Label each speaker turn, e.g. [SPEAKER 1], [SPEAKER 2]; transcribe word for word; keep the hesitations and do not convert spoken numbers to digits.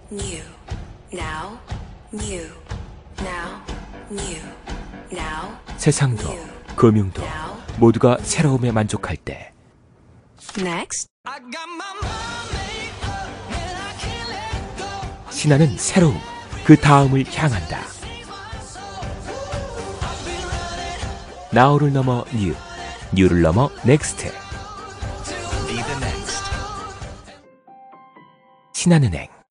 [SPEAKER 1] new, now, new, now, new, now,
[SPEAKER 2] 세상도
[SPEAKER 1] new,
[SPEAKER 2] 금융도
[SPEAKER 1] now,
[SPEAKER 2] 모두가 새로움에 만족할 때
[SPEAKER 1] next,
[SPEAKER 2] 신화는 새로움, 그 다음을 향한다. now를 넘어 new, new를 넘어 next. 신한은행